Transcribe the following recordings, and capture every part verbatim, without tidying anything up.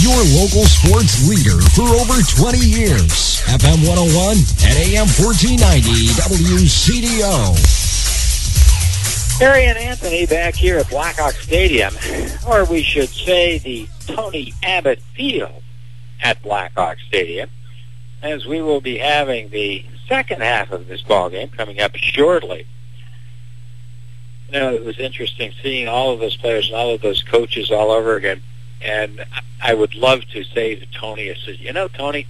your local sports leader for over twenty years. F M one oh one and A M fourteen ninety W C D O. Harry and Anthony back here at Blackhawk Stadium, or we should say the Tony Abbott Field at Blackhawk Stadium, as we will be having the second half of this ballgame coming up shortly. You know, it was interesting seeing all of those players and all of those coaches all over again. And I would love to say to Tony, I said, you know, Tony,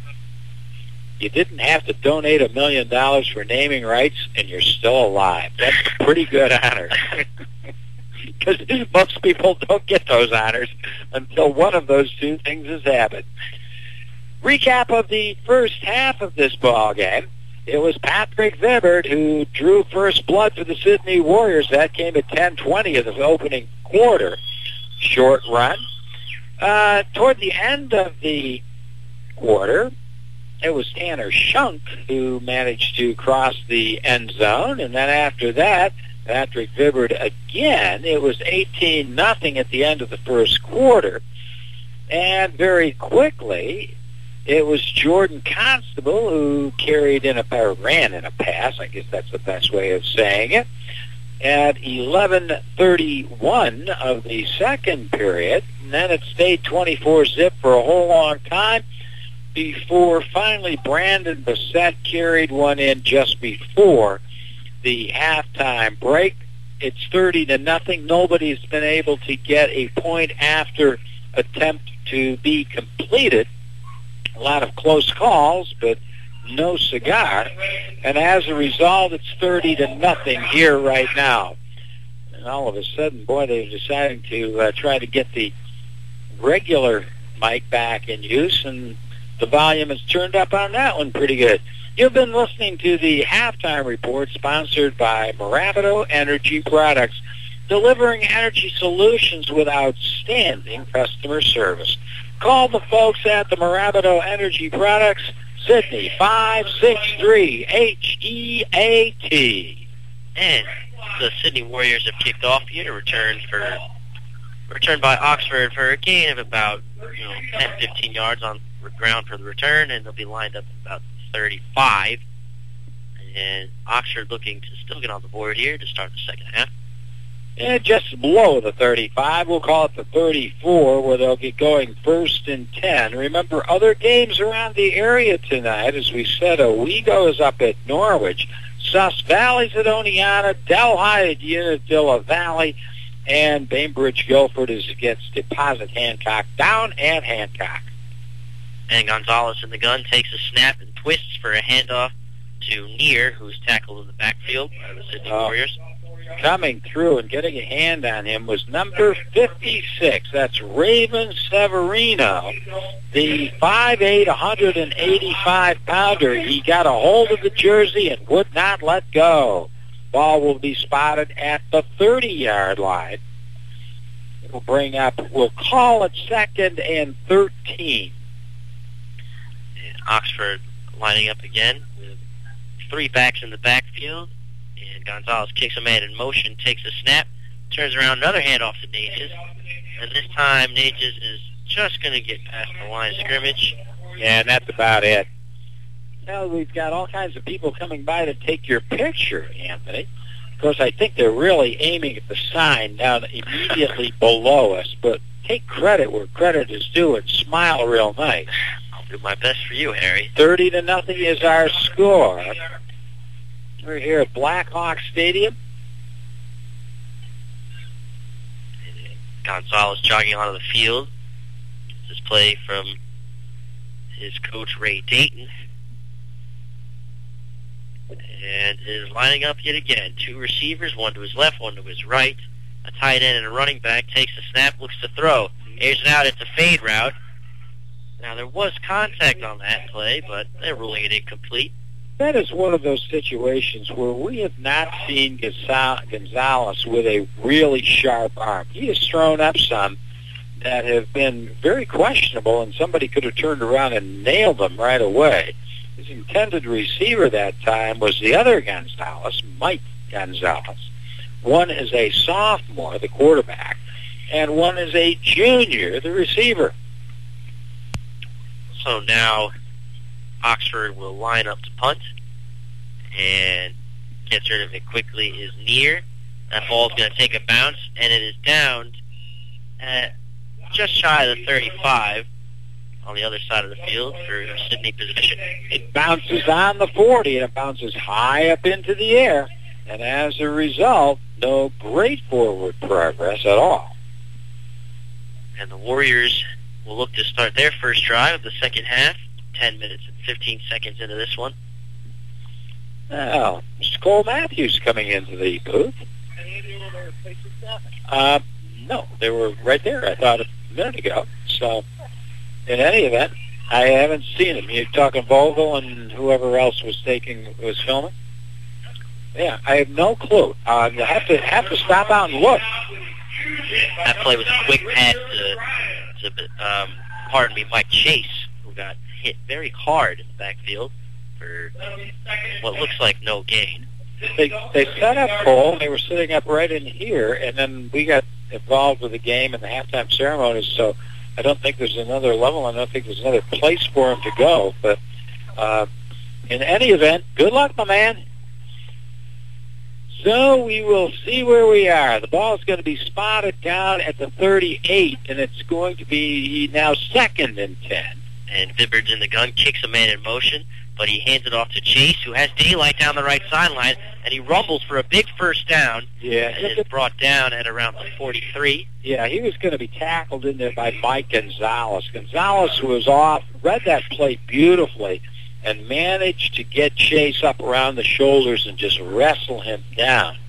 you didn't have to donate a million dollars for naming rights, and you're still alive. That's a pretty good honor. Because most people don't get those honors until one of those two things has happened. Recap of the first half of this ball game. It was Patrick Vibert who drew first blood for the Sydney Warriors. That came at ten twenty of the opening quarter. Short run. Uh, toward the end of the quarter, it was Tanner Schunk who managed to cross the end zone. And then after that, Patrick Vibert again. It was eighteen nothing at the end of the first quarter. And very quickly, it was Jordan Constable who carried in a, or ran in a pass, I guess that's the best way of saying it, at eleven thirty-one of the second period. And then it stayed twenty-four zip for a whole long time before finally Brandon Bassett carried one in just before the halftime break. It's thirty to nothing. Nobody's been able to get a point after attempt to be completed. A lot of close calls, but no cigar. And as a result, it's thirty to nothing here right now. And all of a sudden, boy, they're deciding to uh, try to get the regular mic back in use, and the volume is turned up on that one pretty good. You've been listening to the Halftime Report sponsored by Maravido Energy Products, delivering energy solutions with outstanding customer service. Call the folks at the Maravido Energy Products, Sydney, five six three H E A T. And the Sydney Warriors have kicked off here to return for return by Oxford for a gain of about you know ten, fifteen yards on the ground for the return, and they'll be lined up at about thirty-five. And Oxford looking to still get on the board here to start the second half. And just below the thirty-five, we'll call it the thirty-four, where they'll get going first and ten. Remember, other games around the area tonight, as we said, Owego is up at Norwich, Sus Valley's at Oneonta, Delhi at Unadilla Valley, and Bainbridge Guilford is against Deposit Hancock down at Hancock. And Gonzalez in the gun takes a snap and twists for a handoff to Neer, who's tackled in the backfield by the Sydney uh, Warriors. Coming through and getting a hand on him was number fifty-six. That's Raven Severino, the five eight, one eighty-five pounder. He got a hold of the jersey and would not let go. Ball will be spotted at the thirty-yard line. We'll bring up, we'll call it second and thirteen. And Oxford lining up again with three backs in the backfield. Gonzalez kicks a man in motion, takes a snap, turns around, another handoff to Natchez, and this time Natchez is just going to get past the line of scrimmage. Yeah, and that's about it. Now we've got all kinds of people coming by to take your picture, Anthony. Of course, I think they're really aiming at the sign down immediately below us, but take credit where credit is due and smile real nice. I'll do my best for you, Harry. thirty to nothing is our score. We're here at Blackhawk Stadium. Gonzalez jogging onto the field. This play from his coach, Ray Dayton. And is lining up yet again. Two receivers, one to his left, one to his right. A tight end and a running back takes the snap, looks to throw. Airs it out, it's a fade route. Now, there was contact on that play, but they're ruling it incomplete. That is one of those situations where we have not seen Gonzalez with a really sharp arm. He has thrown up some that have been very questionable, and somebody could have turned around and nailed them right away. His intended receiver that time was the other Gonzalez, Mike Gonzalez. One is a sophomore, the quarterback, and one is a junior, the receiver. So now Oxford will line up to punt, and gets rid of it quickly is near. That ball's going to take a bounce, and it is down at just shy of the thirty-five on the other side of the field for Sydney possession. It bounces on the forty, and it bounces high up into the air. And as a result, no great forward progress at all. And the Warriors will look to start their first drive of the second half, ten minutes and fifteen seconds into this one. Now, Mister Cole Matthews coming into the booth. Uh, no, they were right there, I thought, a minute ago. So, in any event, I haven't seen them. You're talking Vogel and whoever else was taking was filming? Yeah, I have no clue. Uh, you have to have to stop out and look. That play was a quick pass to, to um, pardon me, Mike Chase, who got hit very hard in the backfield for what looks like no gain. They they set up Cole, and they were sitting up right in here, and then we got involved with the game and the halftime ceremonies, so I don't think there's another level. I don't think there's another place for him to go. But uh, in any event, good luck, my man. So we will see where we are. The ball is going to be spotted down at the thirty-eight, and it's going to be now second and ten. And Vibbard's in the gun, kicks a man in motion, but he hands it off to Chase, who has daylight down the right sideline, and he rumbles for a big first down. Yeah, and is brought down at around the forty-three. Yeah, he was going to be tackled in there by Mike Gonzalez. Gonzalez was off, read that play beautifully, and managed to get Chase up around the shoulders and just wrestle him down.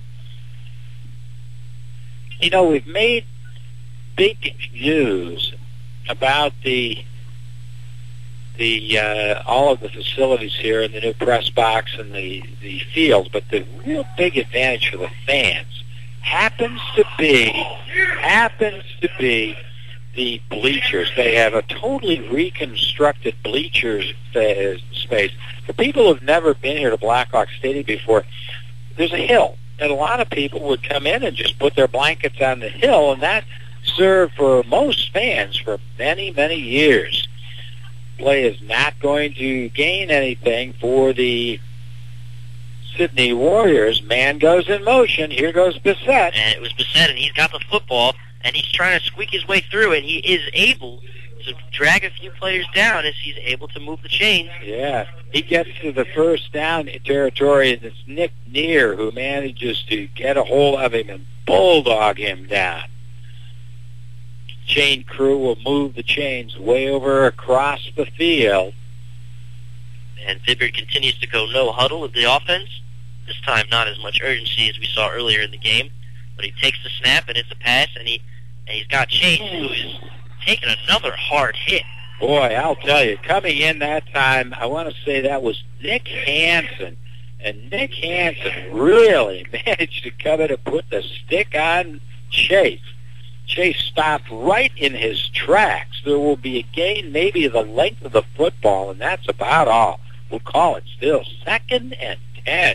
You know, we've made big news about the the uh, all of the facilities here in the new press box and the, the field, but the real big advantage for the fans happens to be happens to be the bleachers. They have a totally reconstructed bleachers space. For people who have never been here to Blackhawk Stadium before, there's a hill, and a lot of people would come in and just put their blankets on the hill, and that served for most fans for many, many years. Play is not going to gain anything for the Sydney Warriors. Man goes in motion. Here goes Bissett. And it was Bissett, and he's got the football, and he's trying to squeak his way through, and he is able to drag a few players down as he's able to move the chains. Yeah, he gets to the first down territory, and it's Nick Neer who manages to get a hold of him and bulldog him down. Chain crew will move the chains way over across the field. And Vibbard continues to go no huddle with the offense. This time not as much urgency as we saw earlier in the game. But he takes the snap, and it's a pass, and, he, and he's got Chase, who is taking another hard hit. Boy, I'll tell you, coming in that time, I want to say that was Nick Hansen. And Nick Hansen really managed to come in and put the stick on Chase. Chase stopped right in his tracks. There will be a gain maybe the length of the football, and that's about all. We'll call it still second and ten.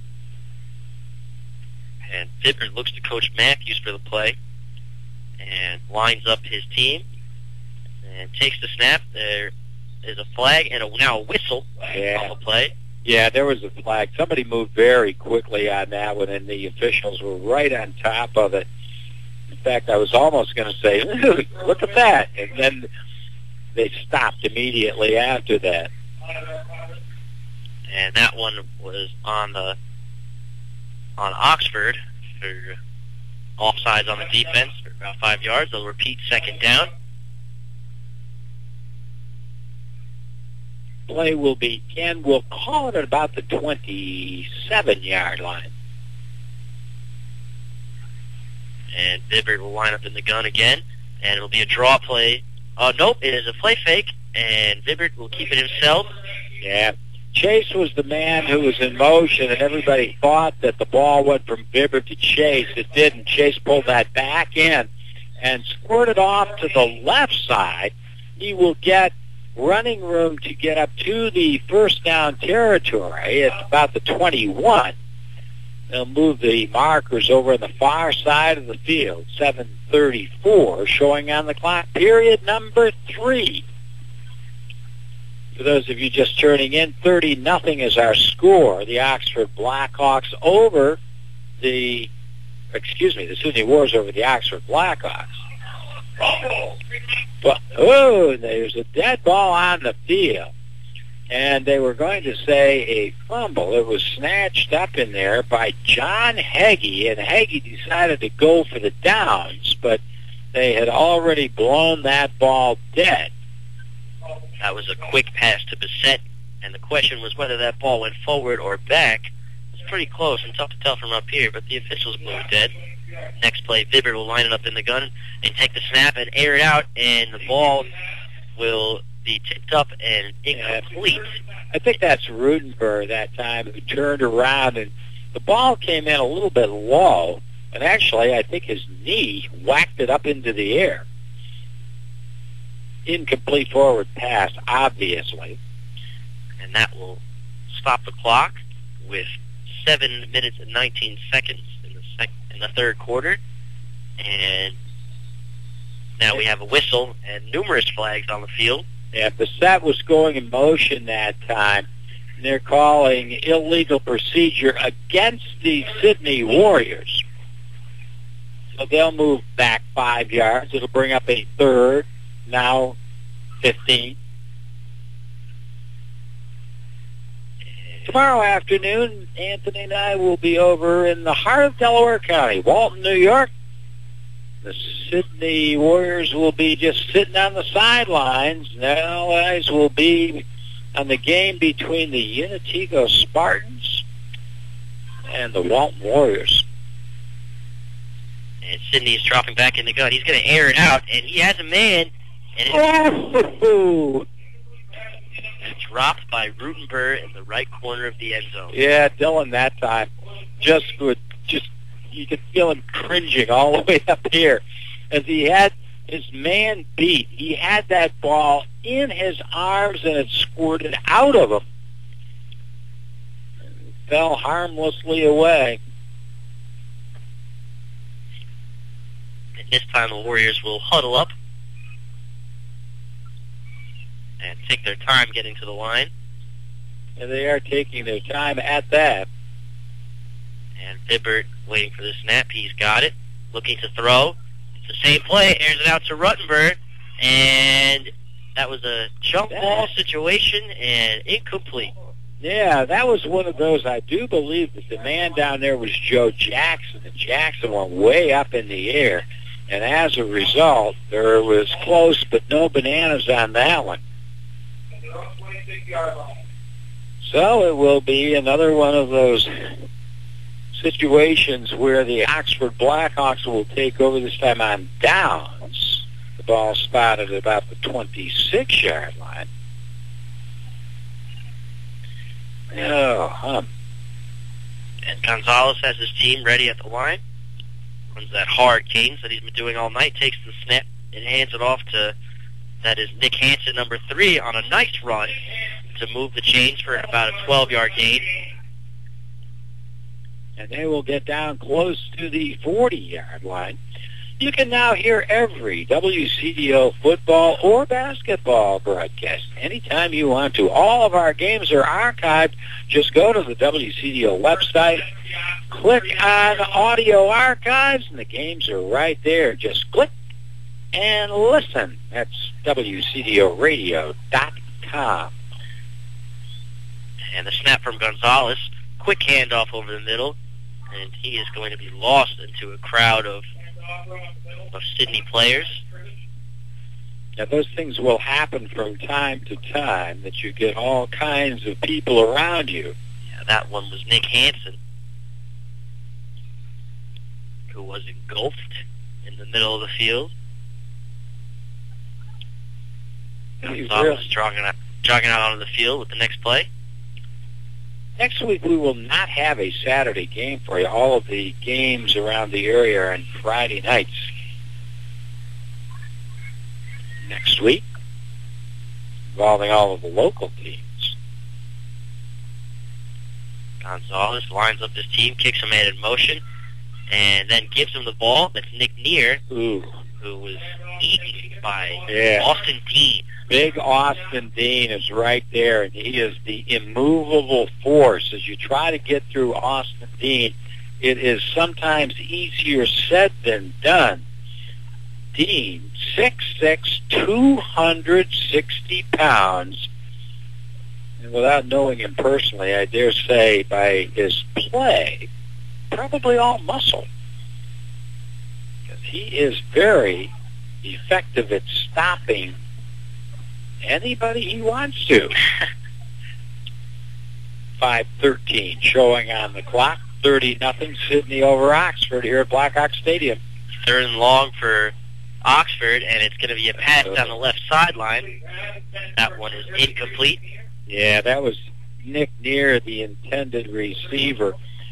And Vibbard looks to Coach Matthews for the play and lines up his team and takes the snap. There is a flag and a, now a whistle yeah. on the play. Yeah, there was a flag. Somebody moved very quickly on that one, and the officials were right on top of it. In fact, I was almost going to say, look at that. And then they stopped immediately after that. And that one was on the on Oxford for offsides on the defense for about five yards. They'll repeat second down. Play will begin. We'll call it at about the twenty-seven-yard line. And Vibbard will line up in the gun again, and it'll be a draw play. Oh, nope, it is a play fake, and Vibbard will keep it himself. Yeah. Chase was the man who was in motion, and everybody thought that the ball went from Vibbard to Chase. It didn't. Chase pulled that back in and squirted off to the left side. He will get running room to get up to the first down territory. It's about the twenty-one. They'll move the markers over on the far side of the field. seven thirty-four showing on the clock. Period number three. For those of you just turning in, thirty nothing is our score. The Oxford Blackhawks over the, excuse me, the Sydney Warriors over the Oxford Blackhawks. But, oh, there's a dead ball on the field. And they were going to say a fumble. It was snatched up in there by John Heggie, and Heggie decided to go for the downs, but they had already blown that ball dead. That was a quick pass to Bissett, and the question was whether that ball went forward or back. It's pretty close and tough to tell from up here, but the officials blew it dead. Next play, Vibert will line it up in the gun and take the snap and air it out, and the ball will be tipped up and incomplete. I think that's Rudenberg that time who turned around, and the ball came in a little bit low, and actually I think his knee whacked it up into the air. Incomplete forward pass, obviously. And that will stop the clock with seven minutes and nineteen seconds in the sec- in the third quarter. And now we have a whistle and numerous flags on the field. Yeah, Bissett was going in motion that time. And they're calling illegal procedure against the Sydney Warriors. So they'll move back five yards. It'll bring up a third. Now fifteen. Tomorrow afternoon, Anthony and I will be over in the heart of Delaware County, Walton, New York. The Sydney Warriors will be just sitting on the sidelines. And all eyes will be on the game between the Unitigo Spartans and the Walton Warriors. And Sydney is dropping back in the gun. He's going to air it out, and he has a man. And Oh! it's dropped by Rutenberg in the right corner of the end zone. Yeah, Dylan that time just would just you could feel him cringing all the way up here as he had his man beat. He had that ball in his arms and it squirted out of him. And fell harmlessly away. And this time the Warriors will huddle up and take their time getting to the line. And they are taking their time at that. And Vibert waiting for the snap. He's got it. Looking to throw. It's the same play. Airs it out to Rutenberg. And that was a jump ball situation and incomplete. Yeah, that was one of those. I do believe that the man down there was Joe Jackson. And Jackson went way up in the air. And as a result, there was close but no bananas on that one. So it will be another one of those situations where the Oxford Blackhawks will take over, this time on downs. The ball spotted at about the twenty-six-yard line. Oh, huh. And Gonzalez has his team ready at the line. Runs that hard cadence that he's been doing all night. Takes the snap and hands it off to, that is Nick Hansen, number three, on a nice run to move the chains for about a twelve-yard gain. And they will get down close to the forty-yard line. You can now hear every W C D O football or basketball broadcast anytime you want to. All of our games are archived. Just go to the W C D O website, click on Audio Archives, and the games are right there. Just click and listen. That's W C D O radio dot com. And the snap from Gonzalez. Quick handoff over the middle. And he is going to be lost into a crowd of of Sydney players. Now, those things will happen from time to time, that you get all kinds of people around you. Yeah, that one was Nick Hansen, who was engulfed in the middle of the field. Gonzalez is jogging out, jogging out onto the field with the next play. Next week, we will not have a Saturday game for you. All of the games around the area are on Friday nights. Next week, involving all of the local teams. Gonzalez lines up his team, kicks a man in motion, and then gives him the ball. That's Nick Neer, Ooh. who was eaten by yeah. Austin Dean. Big Austin Dean is right there, and he is the immovable force. As you try to get through Austin Dean, it is sometimes easier said than done. Dean, six six, two hundred sixty pounds. And without knowing him personally, I dare say by his play, probably all muscle. Because he is very effective at stopping anybody he wants to. five thirteen showing on the clock. thirty nothing Sydney over Oxford here at Blackhawk Stadium. Third and long for Oxford, and it's going to be a pass down the left sideline. That one is incomplete. Yeah, that was Nick Neer, the intended receiver.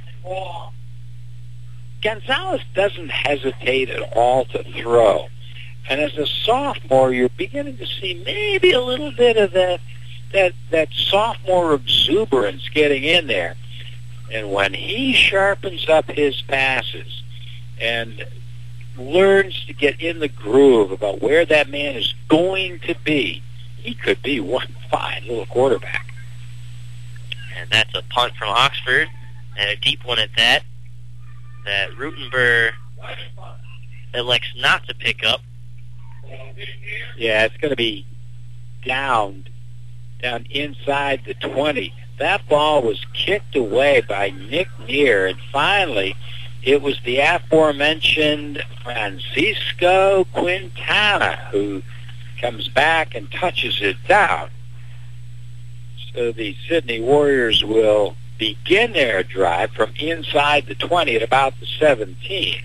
Gonzalez doesn't hesitate at all to throw. And as a sophomore, you're beginning to see maybe a little bit of that that that sophomore exuberance getting in there. And when he sharpens up his passes and learns to get in the groove about where that man is going to be, he could be one fine little quarterback. And that's a punt from Oxford, and a deep one at that, that Rutenberg elects not to pick up. Yeah, it's going to be down, down inside the twenty. That ball was kicked away by Nick Neer, and finally it was the aforementioned Francisco Quintana who comes back and touches it down. So the Sydney Warriors will begin their drive from inside the twenty at about the seventeen.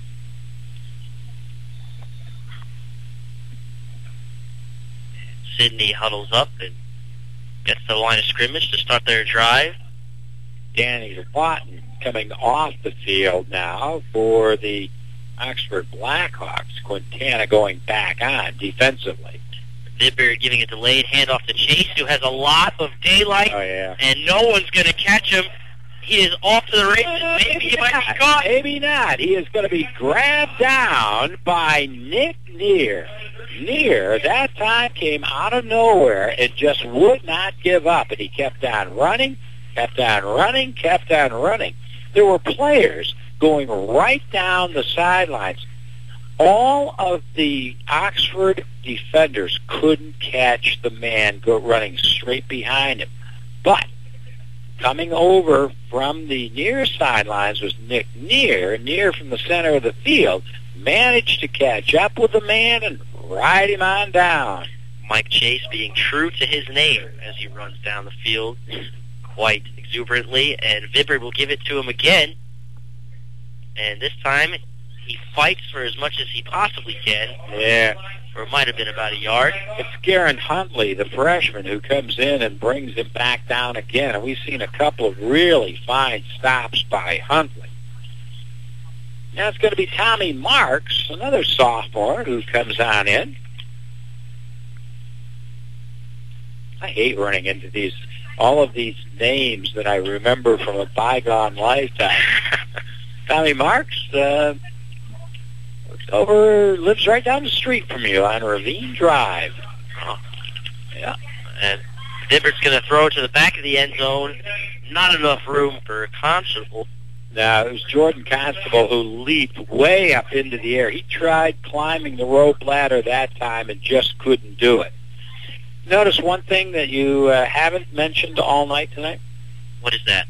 Sydney huddles up and gets to the line of scrimmage to start their drive. Danny Lawton coming off the field now for the Oxford Blackhawks. Quintana going back on defensively. Vibber giving a delayed handoff to Chase, who has a lot of daylight, oh, yeah. and no one's going to catch him. He is off to the races. Uh, maybe, maybe he might not. be caught. Maybe not. He is going to be grabbed down by Nick Neer. Neer, that time, came out of nowhere and just would not give up. And he kept on running, kept on running, kept on running. There were players going right down the sidelines. All of the Oxford defenders couldn't catch the man go running straight behind him. But coming over from the near sidelines was Nick Neer. Neer from the center of the field managed to catch up with the man and ride him on down. Mike Chase being true to his name as he runs down the field quite exuberantly, and Vibber will give it to him again. And this time he fights for as much as he possibly can. Yeah. Or it might have been about a yard. It's Garen Huntley, the freshman, who comes in and brings him back down again. And we've seen a couple of really fine stops by Huntley. Now it's going to be Tommy Marks, another sophomore, who comes on in. I hate running into these, all of these names that I remember from a bygone lifetime. Tommy Marks, uh, over, lives right down the street from you on Ravine Drive. Oh. Yeah. And Vibbert's going to throw it to the back of the end zone. Not enough room for Constable. Now, it was Jordan Constable who leaped way up into the air. He tried climbing the rope ladder that time and just couldn't do it. Notice one thing that you uh, haven't mentioned all night tonight? What is that?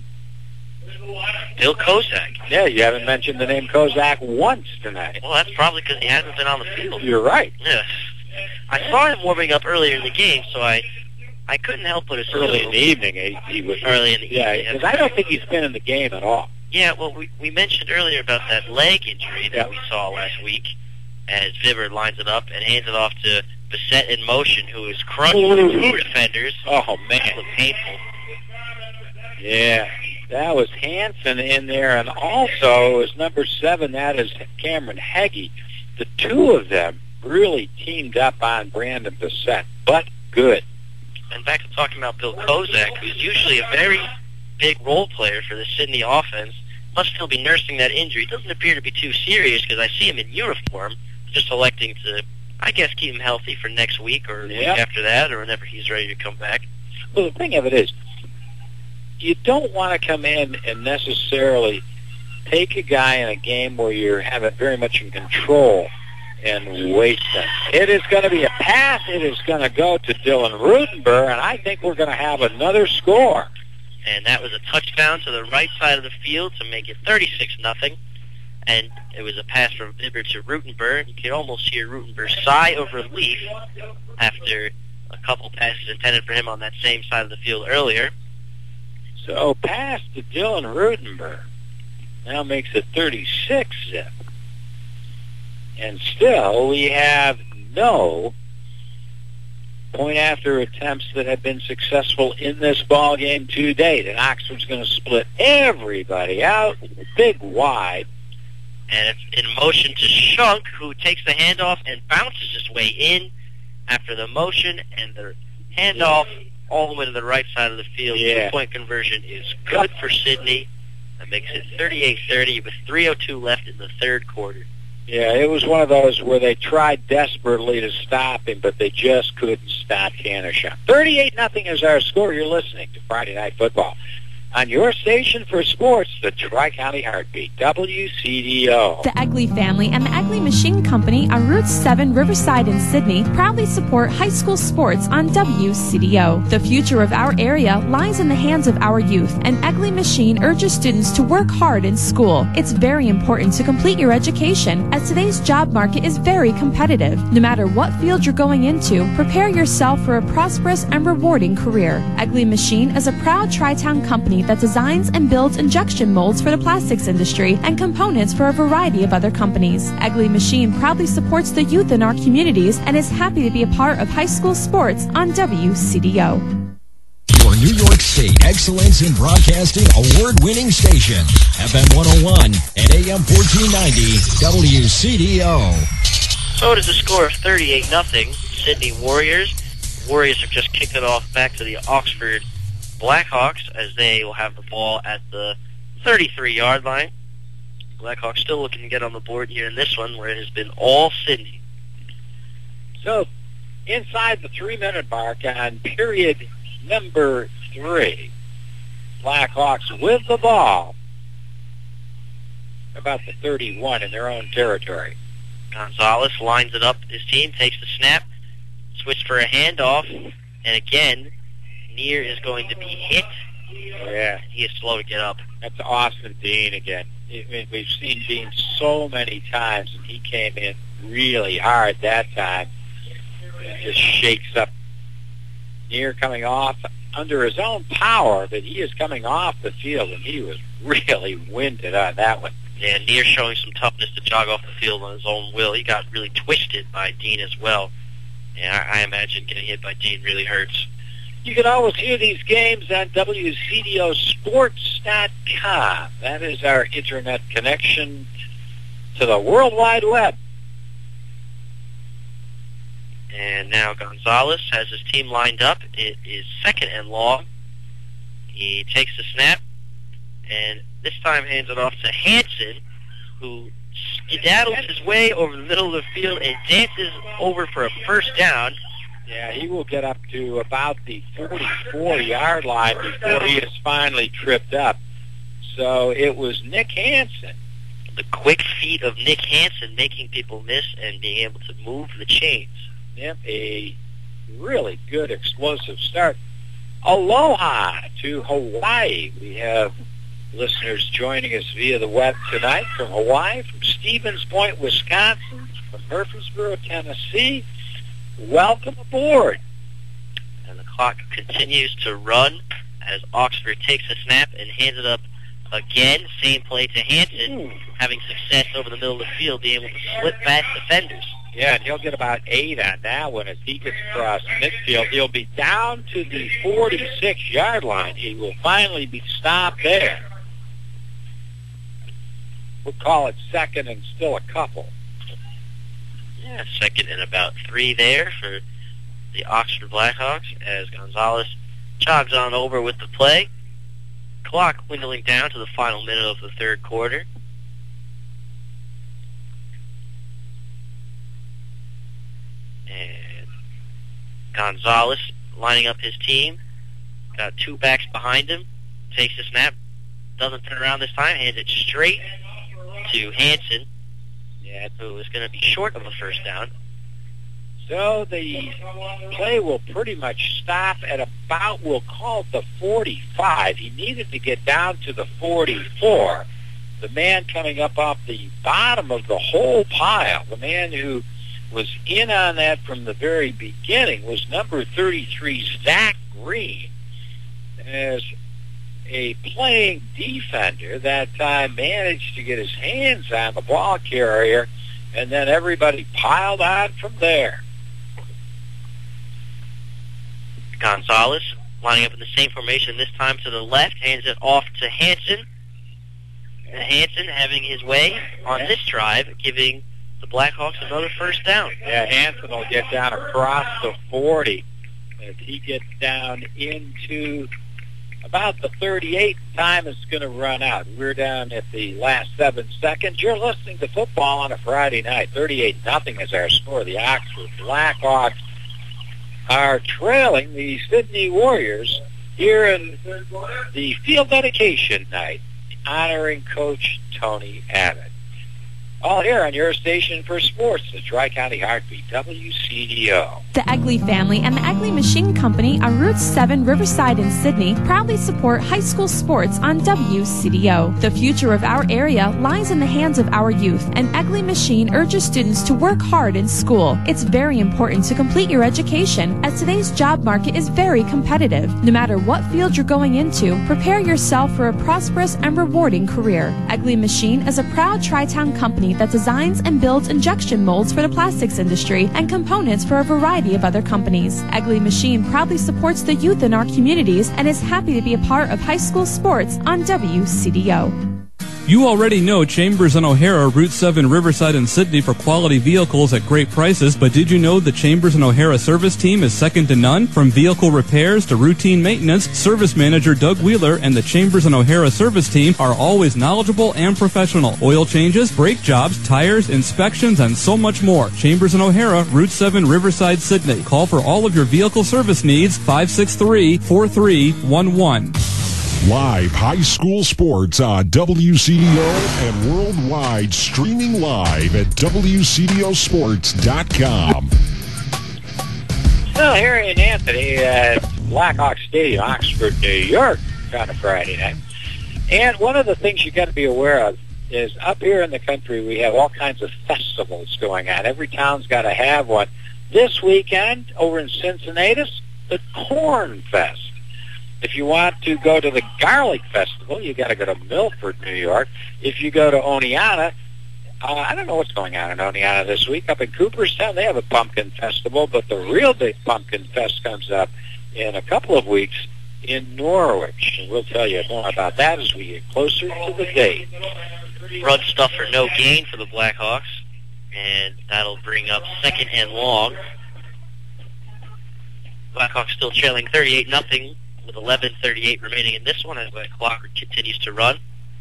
Bill Kozak. Yeah, you haven't mentioned the name Kozak once tonight. Well, that's probably because he hasn't been on the field. You're right. Yes. I saw him warming up earlier in the game, so I I couldn't help but assume. Early in the evening, he, he was. Early in the yeah, evening. because I don't think he's been in the game at all. Yeah, well, we, we mentioned earlier about that leg injury that yeah. we saw last week as Vibber lines it up and hands it off to Bissett in motion, who is crushed with two defenders. Oh, man. That was painful. Yeah, that was Hanson in there, and also as number seven, that is Cameron Heggie. The two of them really teamed up on Brandon Bissett, but good. And back to talking about Bill Kozak, who's usually a very big role player for the Sydney offense, must still be nursing that injury. It doesn't appear to be too serious because I see him in uniform, just electing to, I guess keep him healthy for next week or the Yep. week after that or whenever he's ready to come back. Well, the thing of it is, you don't want to come in and necessarily take a guy in a game where you're having very much in control and waste them. It is going to be a pass. It is going to go to Dylan Rutenberg, and I think we're going to have another score. And that was a touchdown to the right side of the field to make it thirty-six nothing. And it was a pass from Bibber to Rutenberg. You could almost hear Rutenberg sigh of relief after a couple passes intended for him on that same side of the field earlier. So pass to Dylan Rutenberg now makes it thirty-six zip. And still we have no point after attempts that have been successful in this ball game to date. And Oxford's going to split everybody out, big wide. And it's in motion to Shunk, who takes the handoff and bounces his way in after the motion, and the handoff all the way to the right side of the field. Yeah. Two-point conversion is good for Sidney. That makes it thirty-eight thirty with three oh two left in the third quarter. Yeah, it was one of those where they tried desperately to stop him, but they just couldn't stop Canishon. thirty-eight nothing is our score. You're listening to Friday Night Football on your station for sports, the Tri-County Heartbeat, W C D O. The Egley family and the Egley Machine Company on Route seven Riverside in Sydney proudly support high school sports on W C D O. The future of our area lies in the hands of our youth, and Egley Machine urges students to work hard in school. It's very important to complete your education, as today's job market is very competitive. No matter what field you're going into, prepare yourself for a prosperous and rewarding career. Egley Machine is a proud Tri-Town company that designs and builds injection molds for the plastics industry and components for a variety of other companies. Egley Machine proudly supports the youth in our communities and is happy to be a part of high school sports on W C D O. Your New York State Excellence in Broadcasting award-winning station, F M one oh one and A M fourteen ninety, W C D O. So it is a score of thirty-eight nothing. Sydney Warriors. Warriors have just kicked it off back to the Oxford Blackhawks as they will have the ball at the thirty-three-yard line. Blackhawks still looking to get on the board here in this one, where it has been all Sydney. So inside the three-minute mark on period number three, Blackhawks with the ball about the thirty-one in their own territory. Gonzalez lines it up. His team takes the snap, switch for a handoff, and again, Neer is going to be hit. Yeah. He is slow to get up. That's Austin Dean again. I mean, we've seen Dean so many times, and he came in really hard that time. It just shakes up. Neer coming off under his own power, but he is coming off the field, and he was really winded on that one. Yeah, Neer showing some toughness to jog off the field on his own will. He got really twisted by Dean as well. Yeah, I, I imagine getting hit by Dean really hurts. You can always hear these games on W C D O sports dot com. That is our internet connection to the World Wide Web. And now Gonzalez has his team lined up. It is second and long. He takes the snap, and this time hands it off to Hanson, who skedaddles his way over the middle of the field and dances over for a first down. Yeah, he will get up to about the forty-four-yard line before he is finally tripped up. So it was Nick Hansen. The quick feet of Nick Hansen making people miss and being able to move the chains. Yep, a really good explosive start. Aloha to Hawaii. We have listeners joining us via the web tonight from Hawaii, from Stevens Point, Wisconsin, from Murfreesboro, Tennessee. Welcome aboard. And the clock continues to run as Oxford takes a snap and hands it up again. Same play to Hanson, Ooh. having success over the middle of the field, being able to slip past defenders. Yeah, and he'll get about eight on that one as he gets across midfield. He'll be down to the forty-six-yard line. He will finally be stopped there. We'll call it second and still a couple. Yeah, second and about three there for the Oxford Blackhawks as Gonzalez jogs on over with the play. Clock dwindling down to the final minute of the third quarter. Gonzalez lining up his team. Got two backs behind him. Takes the snap. Doesn't turn around this time. Hands it straight to Hansen. Yeah, who is going to be short of a first down. So the play will pretty much stop at about, we'll call it the forty-five. He needed to get down to the forty-four. The man coming up off the bottom of the whole pile, the man who was in on that from the very beginning, was number thirty-three, Zach Green. As a playing defender that time managed to get his hands on the ball carrier, and then everybody piled on from there. Gonzalez lining up in the same formation, this time to the left, hands it off to Hansen. And Hansen having his way on this drive, giving the Blackhawks another first down. Yeah, Hansen will get down across the forty. As he gets down into about the thirty-eight, time is going to run out. We're down at the last seven seconds. You're listening to football on a Friday night. thirty-eight nothing is our score. The Oxford Blackhawks are trailing the Sydney Warriors here in the field dedication night, honoring Coach Tony Abbott. All here on your station for sports, the Tri-County Heartbeat, W C D O. The Egley family and the Egley Machine Company on Route seven Riverside in Sydney proudly support high school sports on W C D O. The future of our area lies in the hands of our youth, and Egley Machine urges students to work hard in school. It's very important to complete your education, as today's job market is very competitive. No matter what field you're going into, prepare yourself for a prosperous and rewarding career. Egley Machine is a proud Tri-Town company that designs and builds injection molds for the plastics industry and components for a variety of other companies. Egley Machine proudly supports the youth in our communities and is happy to be a part of high school sports on W C D O. You already know Chambers and O'Hara, Route seven Riverside and Sydney for quality vehicles at great prices, but did you know the Chambers and O'Hara service team is second to none? From vehicle repairs to routine maintenance, service manager Doug Wheeler and the Chambers and O'Hara service team are always knowledgeable and professional. Oil changes, brake jobs, tires, inspections, and so much more. Chambers and O'Hara, Route seven Riverside, Sydney. Call for all of your vehicle service needs, five six three, four three one one. Live high school sports on W C D O and worldwide, streaming live at W C D O sports dot com. Well, here in Anthony at Blackhawk Stadium, Oxford, New York, on a Friday night. And one of the things you got to be aware of is up here in the country we have all kinds of festivals going on. Every town's got to have one. This weekend over in Cincinnati, the Corn Fest. If you want to go to the Garlic Festival, you got to go to Milford, New York. If you go to Oneonta, uh, I don't know what's going on in Oneonta this week. Up in Cooperstown, they have a pumpkin festival, but the real big pumpkin fest comes up in a couple of weeks in Norwich. And we'll tell you more about that as we get closer to the date. Run stuff for no gain for the Blackhawks, and that'll bring up second and long. Blackhawks still trailing thirty-eight nothing. With eleven thirty-eight remaining in this one as the clock continues to run.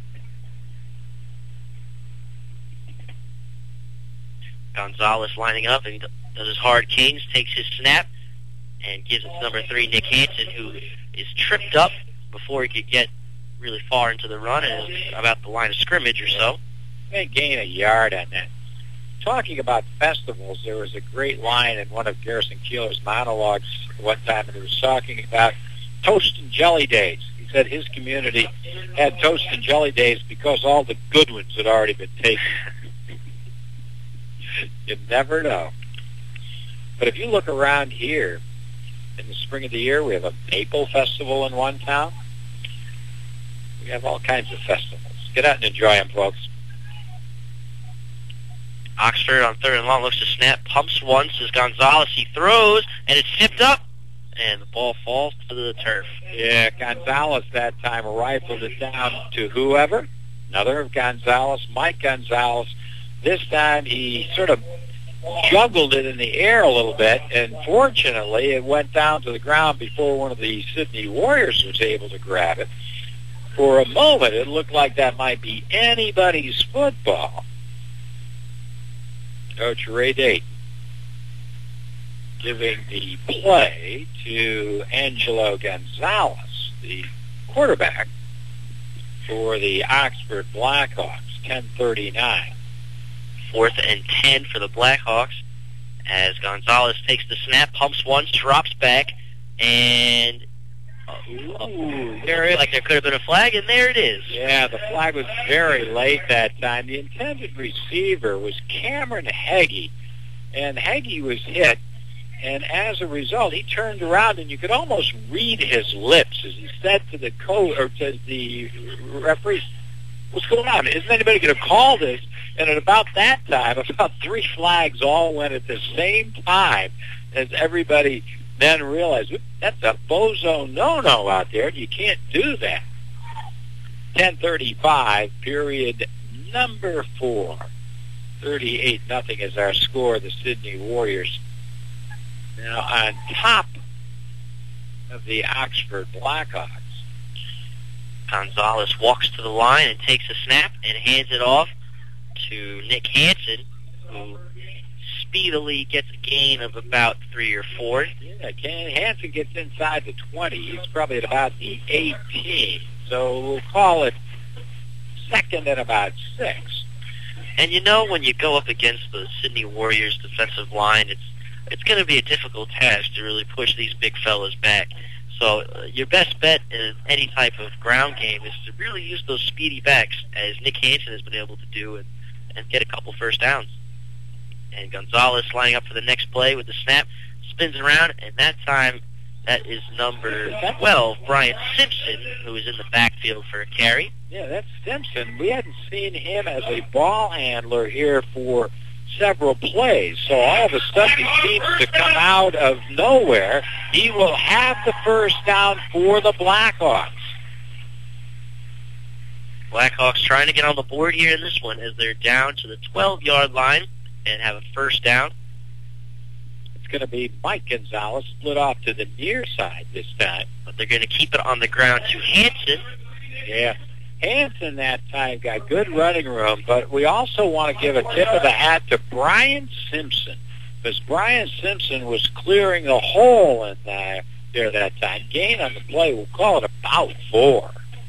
Gonzalez lining up and does his hard canes, takes his snap, and gives it to number three, Nick Hansen, who is tripped up before he could get really far into the run and is about the line of scrimmage or so. They gain a yard on that. Talking about festivals, there was a great line in one of Garrison Keeler's monologues one time, and he was talking about Toast and Jelly Days. He said his community had Toast and Jelly Days because all the good ones had already been taken. You never know. But if you look around here, in the spring of the year, we have a Maple Festival in one town. We have all kinds of festivals. Get out and enjoy them, folks. Oxford on third and long looks to snap, pumps once as Gonzalez, he throws, and it's tipped up. And the ball falls to the turf. Yeah, Gonzalez that time rifled it down to whoever. Another of Gonzalez, Mike Gonzalez. This time he sort of juggled it in the air a little bit, and fortunately it went down to the ground before one of the Sydney Warriors was able to grab it. For a moment, it looked like that might be anybody's football. Coach Ray Dayton giving the play to Angelo Gonzalez, the quarterback for the Oxford Blackhawks, ten thirty-nine. Fourth and ten for the Blackhawks as Gonzalez takes the snap, pumps once, drops back, and ooh, there is, like there could have been a flag, and there it is. Yeah, the flag was very late that time. The intended receiver was Cameron Heggie, and Heggie was hit, and as a result, he turned around, and you could almost read his lips as he said to the co or to the referee, "What's going on? Isn't anybody going to call this?" And at about that time, about three flags all went at the same time as everybody then realized, that's a bozo no-no out there. You can't do that. ten thirty-five, period number four. thirty-eight nothing is our score, the Sydney Warriors. Now on top of the Oxford Blackhawks. Gonzalez walks to the line and takes a snap and hands it off to Nick Hansen, who speedily gets a gain of about three or four. Yeah, Ken Hansen gets inside the twenty. He's probably at about the eighteen. So we'll call it second and about six. And you know, when you go up against the Sydney Warriors defensive line, it's it's going to be a difficult task to really push these big fellas back. So uh, your best bet in any type of ground game is to really use those speedy backs, as Nick Hansen has been able to do, and, and get a couple first downs. And Gonzalez lining up for the next play with the snap, spins around, and that time that is number twelve, Brian Simpson, who is in the backfield for a carry. Yeah, that's Simpson. We hadn't seen him as a ball handler here for several plays. So all of a sudden he seems to come out of nowhere. He will have the first down for the Blackhawks. Blackhawks trying to get on the board here in this one as they're down to the twelve-yard line and have a first down. It's going to be Mike Gonzalez split off to the near side this time. But they're going to keep it on the ground to Hansen. Yeah. Hansen that time got good running room, but we also want to give a tip of the hat to Brian Simpson, because Brian Simpson was clearing a hole in there, there that time. Gain on the play, we'll call it about four.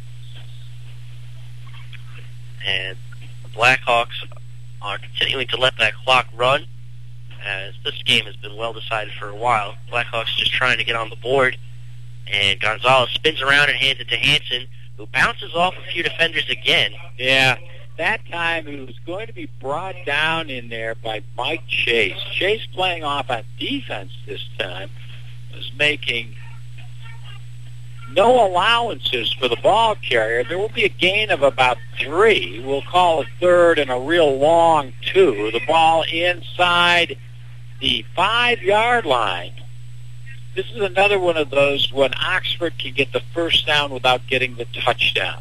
And the Blackhawks are continuing to let that clock run, as this game has been well decided for a while. Blackhawks just trying to get on the board, and Gonzalez spins around and hands it to Hansen, who bounces off a few defenders again. Yeah, that time he was going to be brought down in there by Mike Chase. Chase, playing off on defense this time, was making no allowances for the ball carrier. There will be a gain of about three. We'll call it third and a real long two. The ball inside the five-yard line. This is another one of those when Oxford can get the first down without getting the touchdown.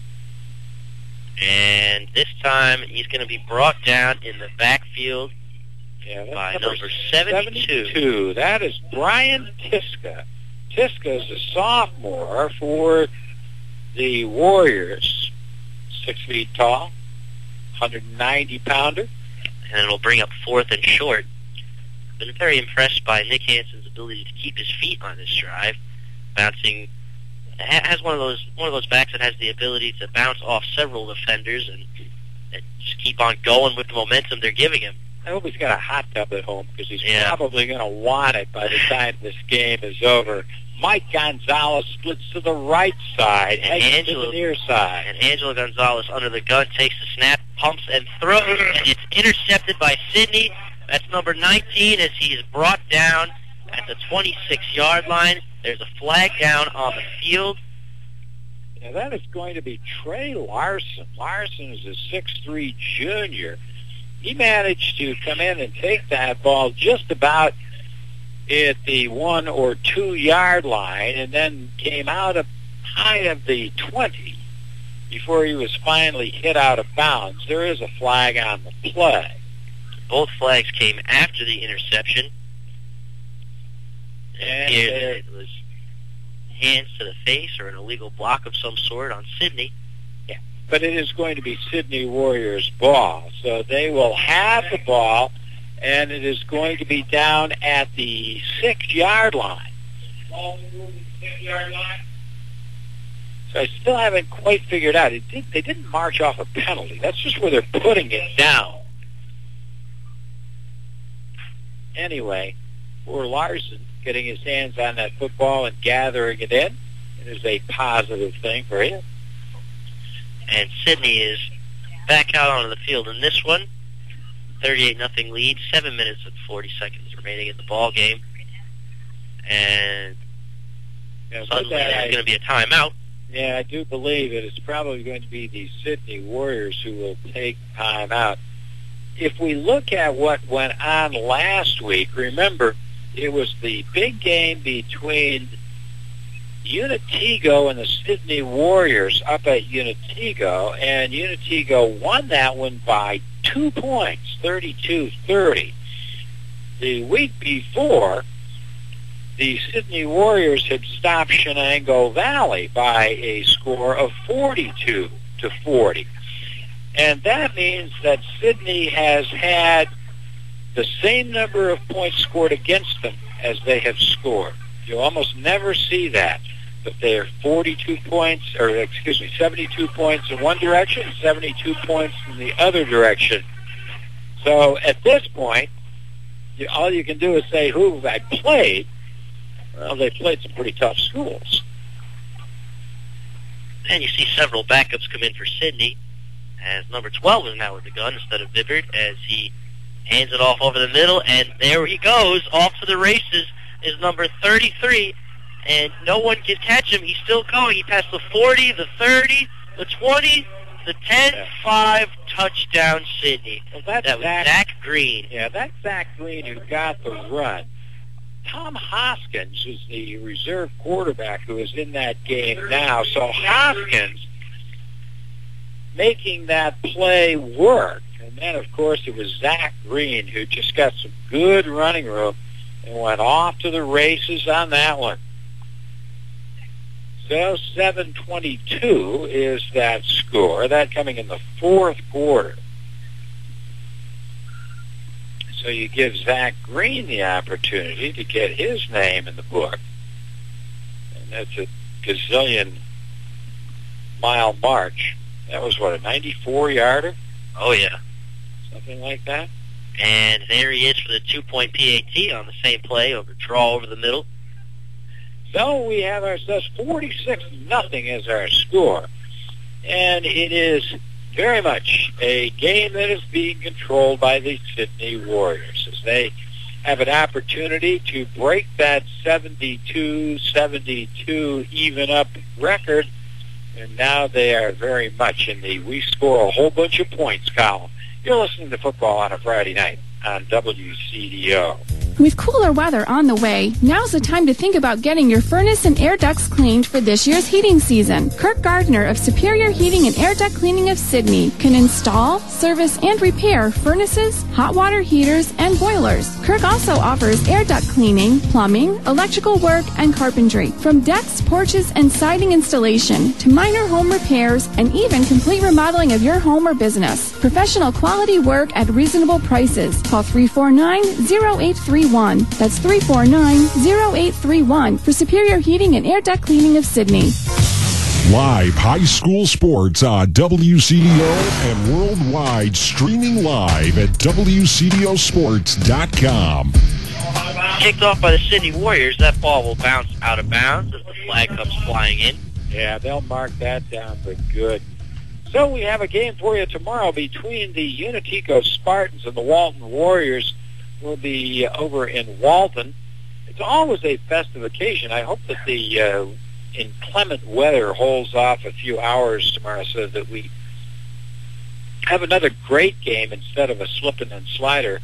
And this time he's going to be brought down in the backfield yeah, by number, number seventy-two. seventy-two. That is Brian Tiska. Tiska is a sophomore for the Warriors. Six feet tall, one hundred ninety pounder. And it'll bring up fourth and short. Been very impressed by Nick Hansen's ability to keep his feet on this drive, bouncing. Has one of those one of those backs that has the ability to bounce off several defenders and, and just keep on going with the momentum they're giving him. I hope he's got a hot tub at home, because he's yeah. probably going to want it by the time this game is over. Mike Gonzalez splits to the right side, and heads Angelo, to the near side. And Angelo Gonzalez under the gun takes the snap, pumps and throws, and it's intercepted by Sydney. That's number nineteen as he is brought down at the twenty-six-yard line. There's a flag down on the field. Yeah, that is going to be Trey Larson. Larson is a six three junior. He managed to come in and take that ball just about at the one or two yard line, and then came out of high of the twenty before he was finally hit out of bounds. There is a flag on the play. Both flags came after the interception. And It appeared that it was hands to the face or an illegal block of some sort on Sydney. Yeah, but it is going to be Sydney Warriors' ball. So they will have the ball and it is going to be down at the six-yard line. So I still haven't quite figured out. It did, they didn't march off a penalty. That's just where they're putting it down. Anyway, poor Larson getting his hands on that football and gathering it in. It is a positive thing for him. And Sidney is back out onto the field in this one. thirty-eight nothing lead, seven minutes and forty seconds remaining in the ball game. And yeah, suddenly that, there's I, going to be a timeout. Yeah, I do believe it. It's probably going to be the Sidney Warriors who will take time out. If we look at what went on last week, remember, it was the big game between Unitego and the Sidney Warriors up at Unitego, and Unitego won that one by two points, thirty-two thirty. The week before, the Sidney Warriors had stopped Shenango Valley by a score of forty-two to forty. And that means that Sidney has had the same number of points scored against them as they have scored. You almost never see that. But they are forty-two points, or excuse me, seventy-two points in one direction, seventy-two points in the other direction. So at this point, you, all you can do is say, who have I played? Well, they played some pretty tough schools. And you see several backups come in for Sidney, as number twelve is now with the gun instead of Bibbard, as he hands it off over the middle, and there he goes, off to the races, is number thirty-three, and no one can catch him. He's still going. He passed the forty, the thirty, the twenty, the ten, five, touchdown Sidney. Well, that's that was Zach, Zach Green. Yeah, that's Zach Green who got the run. Tom Hoskins is the reserve quarterback who is in that game now. So Hoskins making that play work. And then, of course, it was Zach Green who just got some good running room and went off to the races on that one. So seven twenty-two is that score. That coming in the fourth quarter. So you give Zach Green the opportunity to get his name in the book. And that's a gazillion mile march. That was, what, a ninety-four yarder? Oh, yeah. Something like that? And there he is for the two-point P A T on the same play, over draw over the middle. So we have ourselves forty-six nothing as our score. And it is very much a game that is being controlled by the Sidney Warriors as they have an opportunity to break that seventy-two seventy-two even up record. And now they are very much in the we score a whole bunch of points column. You're listening to Football on a Friday night on W C D O. With cooler weather on the way, now's the time to think about getting your furnace and air ducts cleaned for this year's heating season. Kirk Gardner of Superior Heating and Air Duct Cleaning of Sidney can install, service, and repair furnaces, hot water heaters, and boilers. Kirk also offers air duct cleaning, plumbing, electrical work, and carpentry. From decks, porches, and siding installation to minor home repairs and even complete remodeling of your home or business. Professional quality work at reasonable prices. Call three four nine, zero eight three one. That's three four nine, zero eight three one for Superior Heating and Air Duct Cleaning of Sidney. Live high school sports on W C D O and worldwide, streaming live at W C D O sports dot com. Kicked off by the Sidney Warriors. That ball will bounce out of bounds as the flag comes flying in. Yeah, they'll mark that down for good. So we have a game for you tomorrow between the Unitico Spartans and the Walton Warriors. Will be over in Walton. It's always a festive occasion. I hope that the uh, inclement weather holds off a few hours tomorrow so that we have another great game instead of a slipping and slider.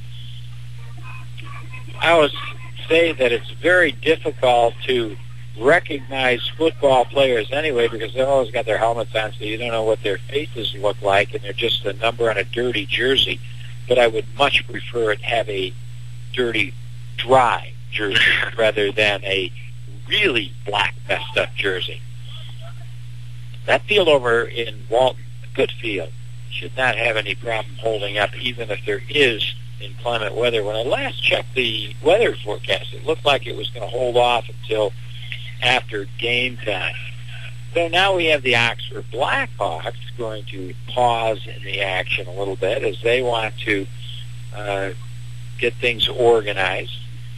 I always say that it's very difficult to recognize football players anyway because they've always got their helmets on, so you don't know what their faces look like, and they're just a number on a dirty jersey. But I would much prefer it have a dirty, dry jersey rather than a really black, messed up jersey. That field over in Walton, a good field, should not have any problem holding up, even if there is inclement weather. When I last checked the weather forecast, it looked like it was going to hold off until after game time. So now we have the Oxford Blackhawks going to pause in the action a little bit as they want to uh, get things organized.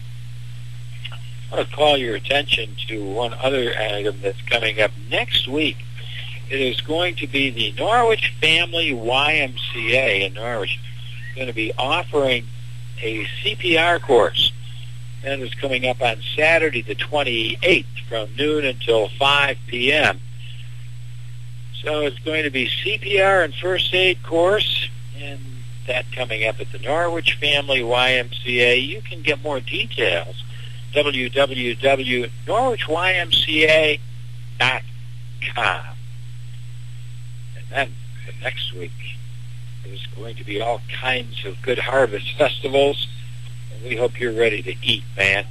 I want to call your attention to one other item that's coming up next week. It is going to be the Norwich Family Y M C A in Norwich going to be offering a C P R course. That is coming up on Saturday the twenty-eighth from noon until five p.m. So it's going to be C P R and first aid course, and that coming up at the Norwich Family Y M C A. You can get more details, w w w dot norwich y m c a dot com. And then the next week is going to be all kinds of good harvest festivals. We hope you're ready to eat, man.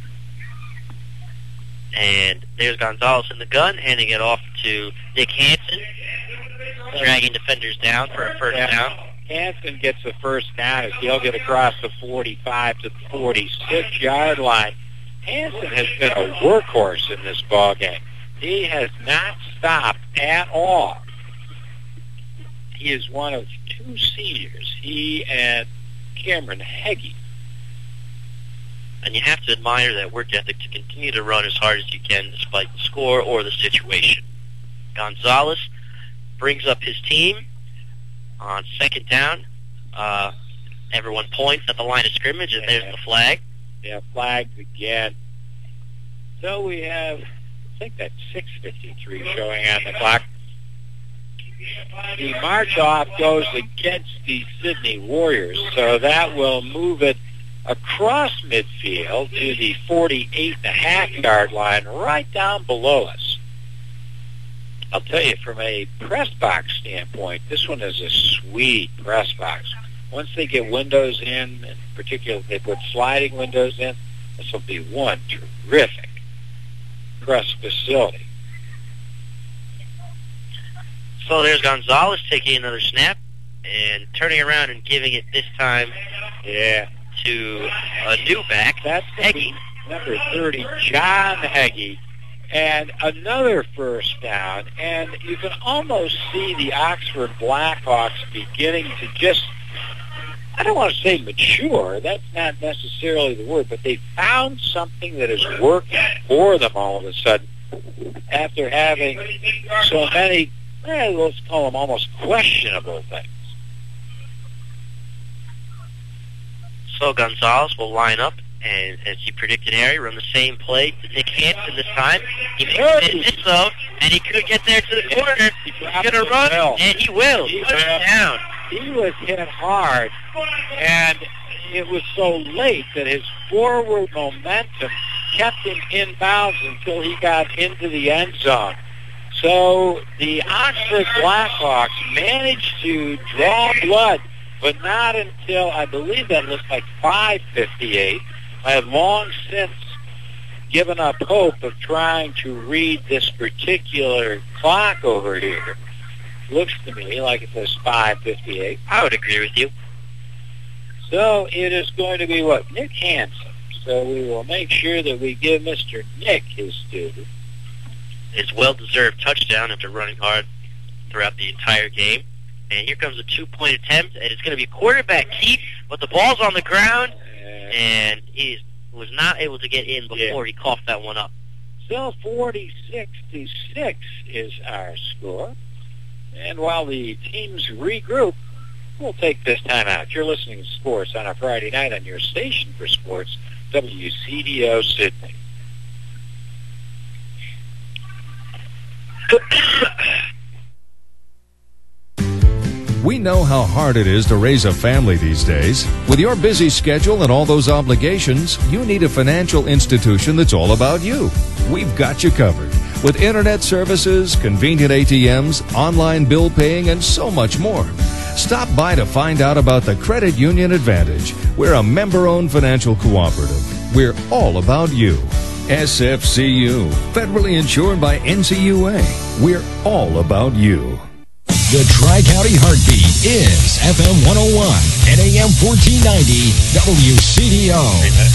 And there's Gonzalez in the gun, handing it off to Nick Hansen, dragging defenders down for a first yeah. down. Hansen gets the first down as he'll get across the forty-five to the forty-six-yard line. Hansen has been a workhorse in this ballgame. He has not stopped at all. He is one of two seniors, he and Cameron Heggie. And you have to admire that work ethic to continue to run as hard as you can despite the score or the situation. Gonzalez brings up his team on second down. Uh, everyone points at the line of scrimmage, and there's the flag. Yeah, flags again. So we have, I think that's six fifty-three showing on the clock. The march-off goes against the Sydney Warriors, so that will move it across midfield to the forty-eight and a half yard line right down below us. I'll tell you, from a press box standpoint, this one is a sweet press box. Once they get windows in, in particular they put sliding windows in, this will be one terrific press facility. So there's Gonzalez taking another snap and turning around and giving it this time yeah. to a new back, That's Heggie. Number thirty, John Heggie. And another first down. And you can almost see the Oxford Blackhawks beginning to just, I don't want to say mature. That's not necessarily the word. But they found something that is working for them all of a sudden after having so many, eh, let's call them almost questionable things. So Gonzalez will line up, and as you predicted, Harry, run the same play to Nick Hansen this time. He makes it in his zone, and he could get there to the corner. He's going to run, and he will. He Put it down. He was hit hard, and it was so late that his forward momentum kept him inbounds until he got into the end zone. So the Oxford Blackhawks managed to draw blood, but not until, I believe that looks like five fifty-eight. I have long since given up hope of trying to read this particular clock over here. Looks to me like it says five fifty-eight. I would agree with you. So it is going to be, what, Nick Hansen. So we will make sure that we give Mister Nick his due. His well-deserved touchdown after running hard throughout the entire game. And here comes a two-point attempt, and it's going to be quarterback keep, but the ball's on the ground, and he was not able to get in before yeah. he coughed that one up. So forty-six to six is our score. And while the teams regroup, we'll take this time out. You're listening to Sports on a Friday night on your station for sports, W C D O Sydney. We know how hard it is to raise a family these days. With your busy schedule and all those obligations, you need a financial institution that's all about you. We've got you covered. With internet services, convenient A T Ms, online bill paying, and so much more. Stop by to find out about the Credit Union Advantage. We're a member-owned financial cooperative. We're all about you. S F C U, federally insured by N C U A. We're all about you. The Tri-County Heartbeat is F M one oh one and A M fourteen ninety W C D O.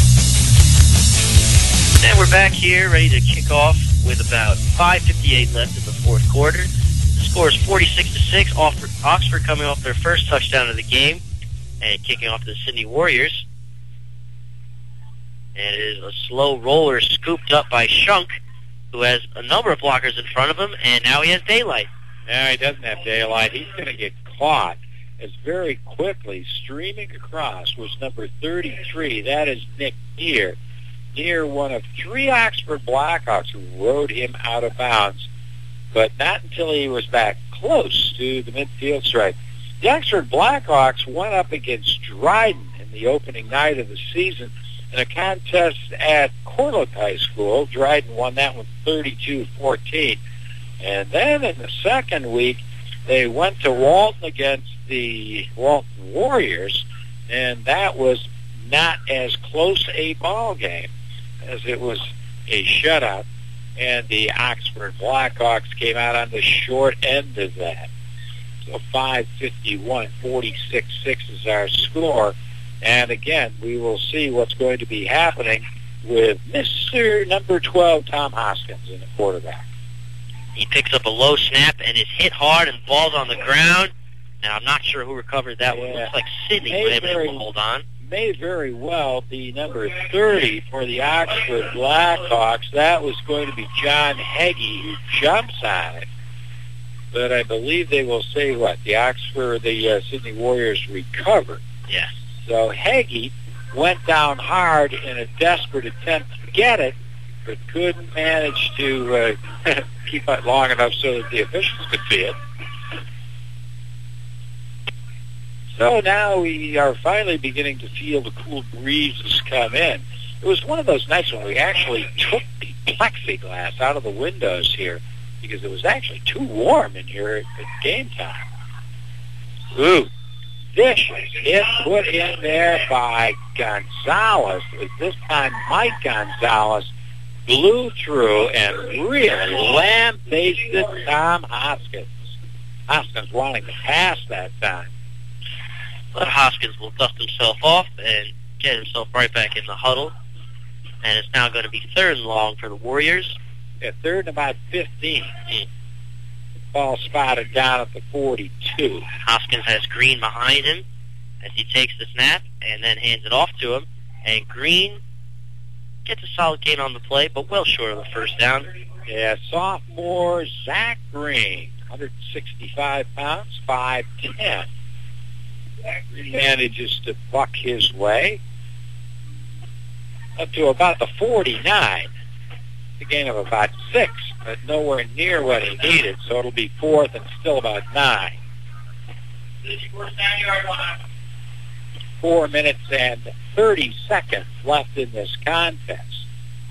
And we're back here, ready to kick off with about five fifty-eight left in the fourth quarter. The score is forty-six to six. Oxford coming off their first touchdown of the game and kicking off the Sydney Warriors. And it is a slow roller scooped up by Shunk, who has a number of blockers in front of him, and now he has daylight. No, he doesn't have daylight. He's going to get caught as very quickly streaming across was number thirty-three. That is Nick Neer. Neer, one of three Oxford Blackhawks who rode him out of bounds, but not until he was back close to the midfield stripe. The Oxford Blackhawks went up against Dryden in the opening night of the season in a contest at Corliss High School. Dryden won that one thirty-two fourteen. And then in the second week, they went to Walton against the Walton Warriors, and that was not as close a ball game as it was a shutout. And the Oxford Blackhawks came out on the short end of that. So five fifty-one, forty-six six is our score. And again, we will see what's going to be happening with Mister Number twelve, Tom Hoskins, in the quarterback. He picks up a low snap and is hit hard and falls on the ground. Now, I'm not sure who recovered that one. It looks like Sydney was able to hold on. May very well be number thirty for the Oxford Blackhawks. That was going to be John Heggie, who jumps on it. But I believe they will say what? The Oxford, the uh, Sydney Warriors recovered. Yes. So Heggie went down hard in a desperate attempt to get it, but couldn't manage to uh, keep it long enough so that the officials could see it. So now we are finally beginning to feel the cool breezes come in. It was one of those nights when we actually took the plexiglass out of the windows here because it was actually too warm in here at, at game time. Ooh, vicious hit put in there by Gonzalez. This time Mike Gonzalez blew through and really lambasted Tom Hoskins. Hoskins wanting to pass that time. But Hoskins will dust himself off and get himself right back in the huddle. And it's now going to be third and long for the Warriors. Yeah, third and about fifteen. Ball spotted down at the forty-two. Hoskins has Green behind him as he takes the snap and then hands it off to him. And Green gets a solid gain on the play, but well short of the first down. Yeah, sophomore Zach Green, one sixty-five pounds, five ten. He manages to buck his way up to about the forty-nine. The gain of about six, but nowhere near what he needed, so it'll be fourth and still about nine. Four minutes and thirty seconds left in this contest.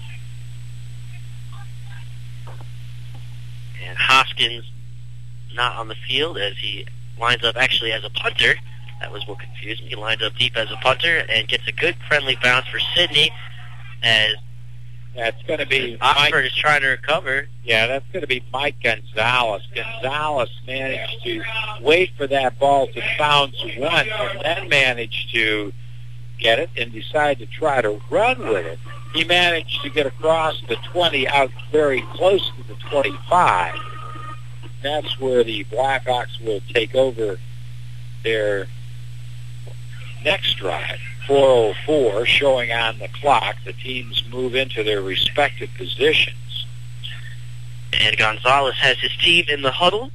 And Hoskins not on the field as he lines up actually as a punter. That was what confused me. He lines up deep as a punter and gets a good friendly bounce for Sydney as that's going to be Oxford Mike, is trying to recover. Yeah, that's going to be Mike Gonzalez. Gonzalez managed to wait for that ball to bounce once and then managed to get it and decide to try to run with it. He managed to get across the twenty out very close to the twenty-five. That's where the Blackhawks will take over their next drive. four oh four showing on the clock. The teams move into their respective positions. And Gonzalez has his team in the huddle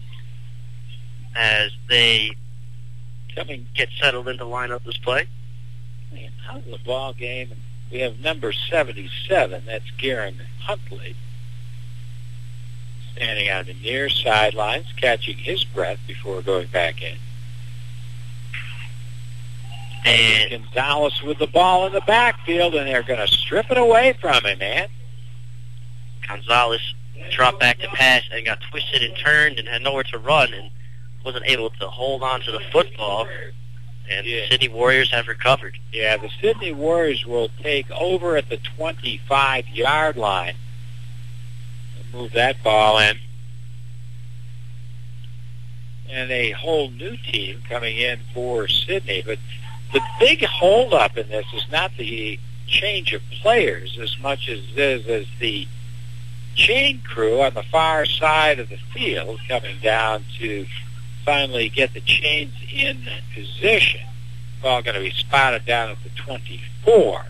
as they coming get settled into line up this play. Man, out of the ball game, we have number seventy-seven. That's Garen Huntley. Standing on the near sidelines, catching his breath before going back in. And Gonzalez with the ball in the backfield, and they're going to strip it away from him, man. Gonzalez dropped back to pass and got twisted and turned and had nowhere to run and wasn't able to hold on to the football. And yeah. The Sydney Warriors have recovered. Yeah, the Sydney Warriors will take over at the twenty-five-yard line. Move that ball in. and a whole new team coming in for Sidney. But the big holdup in this is not the change of players as much as it is as the chain crew on the far side of the field coming down to finally get the chains in position. It's all going to be spotted down at the twenty-four.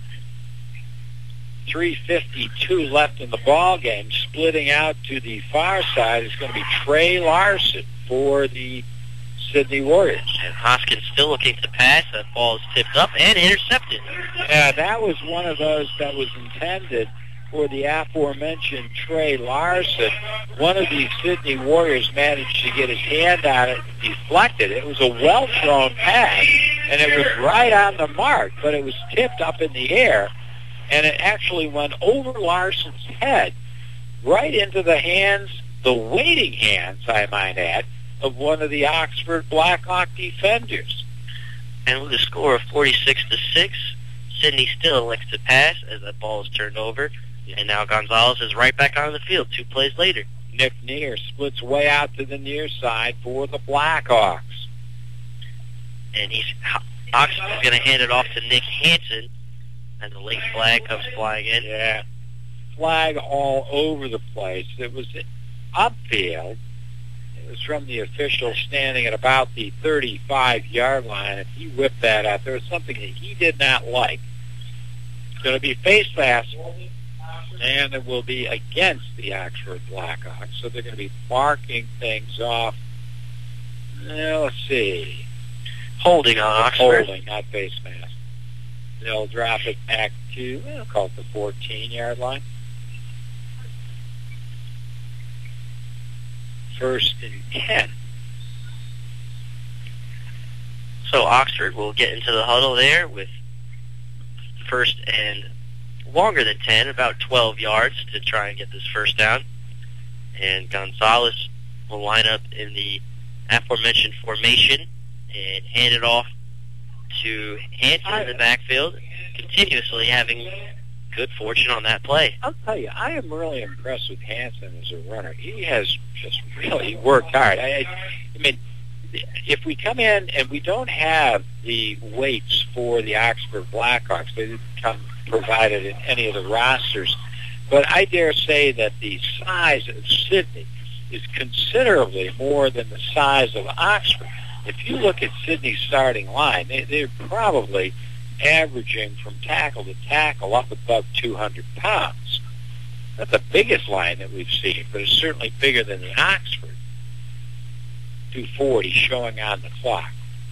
three fifty-two left in the ball game. Splitting out to the far side is going to be Trey Larson for the Sidney Warriors. And Hoskins still looking to pass. That ball is tipped up and intercepted. Yeah, that was one of those that was intended for the aforementioned Trey Larson. One of the Sidney Warriors managed to get his hand on it and deflected. It was a well-thrown pass, and it was right on the mark, but it was tipped up in the air, and it actually went over Larson's head right into the hands, the waiting hands, I might add, of one of the Oxford Blackhawk defenders. And with a score of forty-six to six, Sidney still elects to pass as that ball is turned over. And now Gonzalez is right back on the field two plays later. Nick Neer splits way out to the near side for the Blackhawks. And he's Oxford is going to hand it off to Nick Hansen, and the late flag comes flying in. Yeah, flag all over the place. It was upfield. It was from the official standing at about the thirty-five-yard line, and he whipped that out. There was something that he did not like. It's going to be face mask, and it will be against the Oxford Blackhawks. So they're going to be marking things off. Now, let's see. Holding on Oxford. Holding, not face mask. They'll drop it back to, we'll call it the fourteen-yard line. First and ten. So Oxford will get into the huddle there with first and longer than ten, about twelve yards to try and get this first down. And Gonzalez will line up in the aforementioned formation and hand it off to Hansen in the backfield, continuously having good fortune on that play. I'll tell you, I am really impressed with Hansen as a runner. He has just really worked hard. I, I mean, if we come in and we don't have the weights for the Oxford Blackhawks, they didn't come provided in any of the rosters, but I dare say that the size of Sidney is considerably more than the size of Oxford. If you look at Sidney's starting line, they, they're probably averaging from tackle to tackle up above two hundred pounds. That's the biggest line that we've seen, but it's certainly bigger than the Oxford. two forty showing on the clock.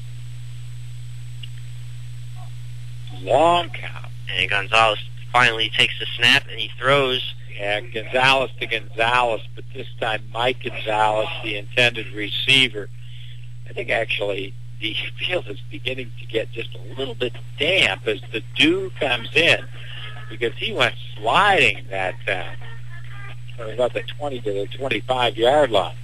Long count. And Gonzalez finally takes the snap, and he throws. Yeah, Gonzalez to Gonzalez, but this time Mike Gonzalez, the intended receiver. I think actually the field is beginning to get just a little bit damp as the dew comes in, because he went sliding that time from about the twenty to the twenty-five-yard line.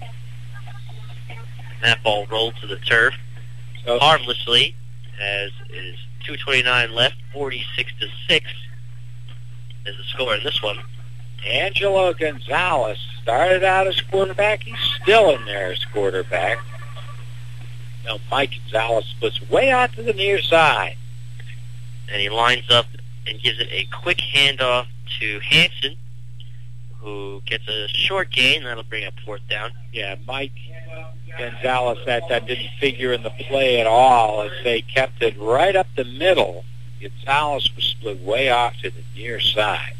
That ball rolled to the turf So, harmlessly, as is two twenty-nine left, forty-six to six is the score in this one. Angelo Gonzalez started out as quarterback. He's still in there as quarterback. Now Mike Gonzalez splits way out to the near side. And he lines up and gives it a quick handoff to Hansen, who gets a short gain. That'll bring up fourth down. Yeah, Mike Gonzalez that time didn't figure in the play at all as they kept it right up the middle. Gonzalez was split way off to the near side.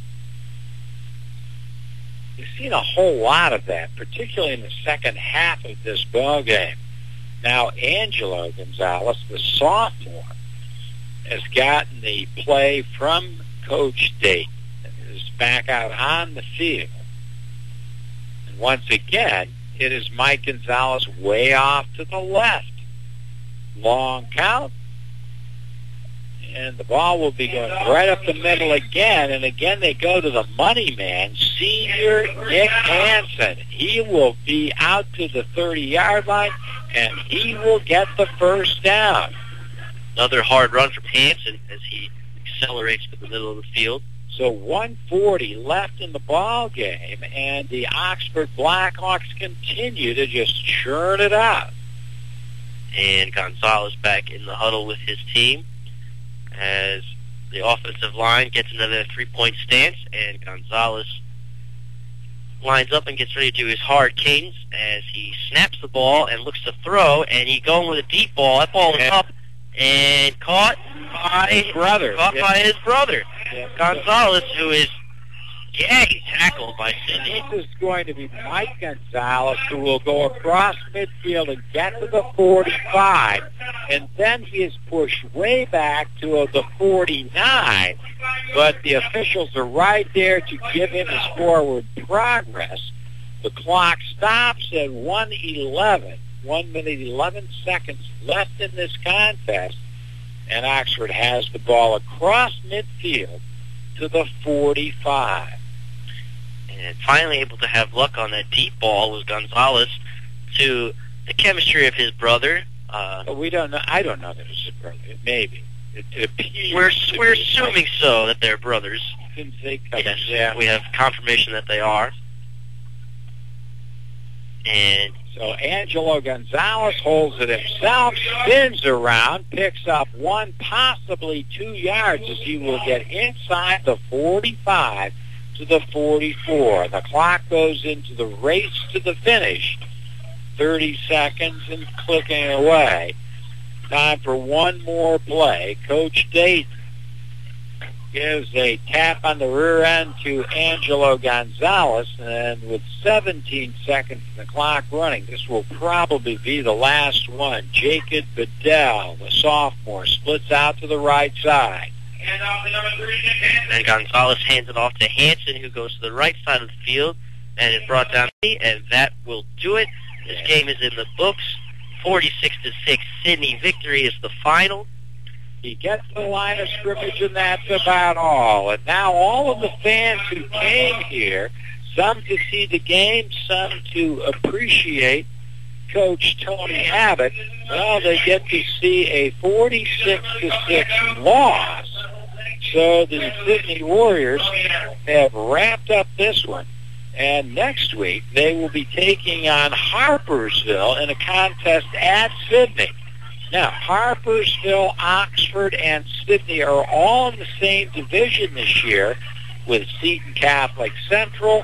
You've seen a whole lot of that, particularly in the second half of this ball game. Now Angelo Gonzalez, the sophomore, has gotten the play from Coach Dayton and is back out on the field. And once again, it is Mike Gonzalez way off to the left. Long count. And the ball will be going right up the middle again. And again, they go to the money man, senior Nick Hansen. He will be out to the thirty-yard line, and he will get the first down. Another hard run from Hansen as he accelerates to the middle of the field. So one forty left in the ball game, and the Oxford Blackhawks continue to just churn it out. And Gonzalez back in the huddle with his team as the offensive line gets another three-point stance, and Gonzalez lines up and gets ready to do his hard cadence as he snaps the ball and looks to throw, and he's going with a deep ball. That ball is Yeah. up and caught by His brother. Caught Yeah. by his brother, Yeah. Gonzalez, who is gagged, tackled by Sidney. This is going to be Mike Gonzalez, who will go across midfield and get to the forty-five, and then he is pushed way back to the forty-nine, but the officials are right there to give him his forward progress. The clock stops at one eleven, one minute eleven seconds left in this contest, and Oxford has the ball across midfield to the forty-five. And finally able to have luck on that deep ball was Gonzalez, to the chemistry of his brother. Uh, But we don't know. I don't know that it's his brother. Maybe. It, it appears we're to we're be. assuming so, that they're brothers. Didn't say cousins. Yes, Yeah. we have confirmation that they are. And So Angelo Gonzalez holds it himself, spins around, picks up one, possibly two yards as he will get inside the forty-five to the forty-four. The clock goes into the race to the finish. thirty seconds and clicking away. Time for one more play. Coach Dayton gives a tap on the rear end to Angelo Gonzalez, and with seventeen seconds in the clock running, this will probably be the last one. Jacob Bedell, the sophomore, splits out to the right side. And Gonzalez hands it off to Hanson, who goes to the right side of the field and is brought down. And that will do it. This game is in the books. forty-six to six. Sidney victory is the final. He gets the line of scrimmage, and that's about all. And now all of the fans who came here, some to see the game, some to appreciate Coach Tony Abbott, well, they get to see a forty-six to six loss. So the Sidney Warriors have wrapped up this one. And next week, they will be taking on Harpersville in a contest at Sidney. Now, Harpersville, Oxford, and Sidney are all in the same division this year with Seton Catholic Central,